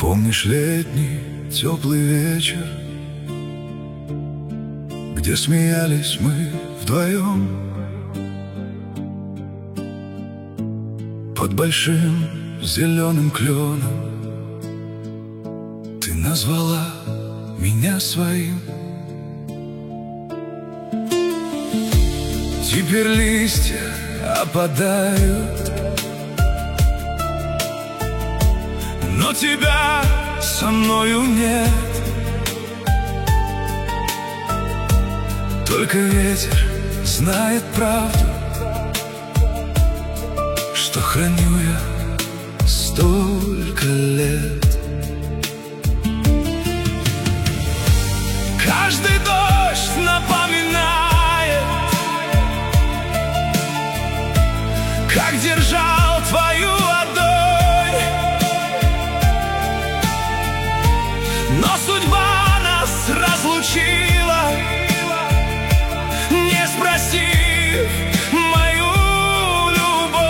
Помнишь летний теплый вечер, где смеялись мы вдвоем под большим зеленым кленом? Ты назвала меня своим. Теперь листья опадают, но тебя со мною нет. Только ветер знает правду, что храню я столько лет. Каждый дождь напоминает, как держал твою ладонь, но судьба нас разлучила, не спросив мою любовь.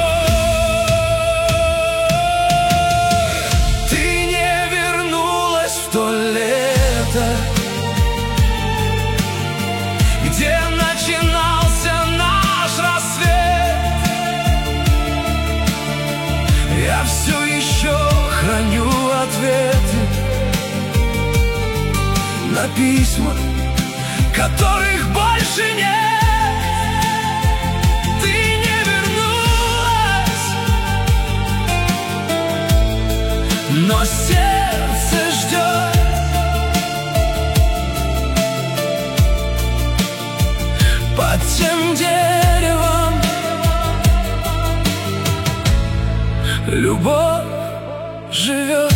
Ты не вернулась в то лето, где начинался наш рассвет. Я все еще храню ответы на письма, которых больше нет. Ты не вернулась, но сердце ждет. Под тем деревом любовь живет.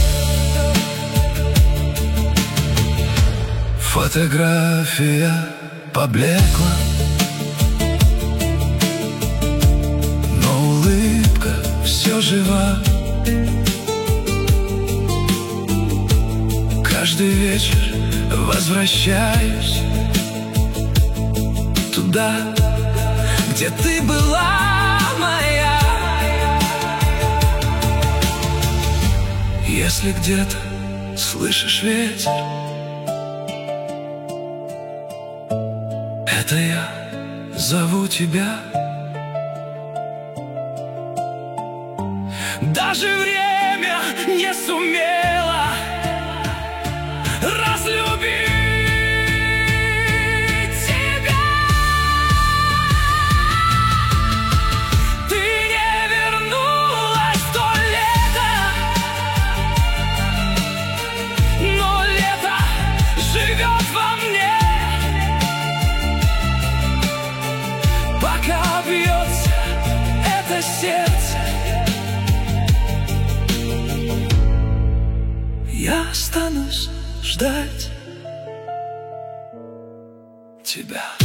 Фотография поблекла, но улыбка все жива. Каждый вечер возвращаюсь туда, где ты была моя. Если где-то слышишь ветер, это я зову тебя. Даже время не сумело разлюбить тебя. Ты не вернулась в то лето, но лето живет во мне. Пока бьется это сердце, я останусь ждать тебя.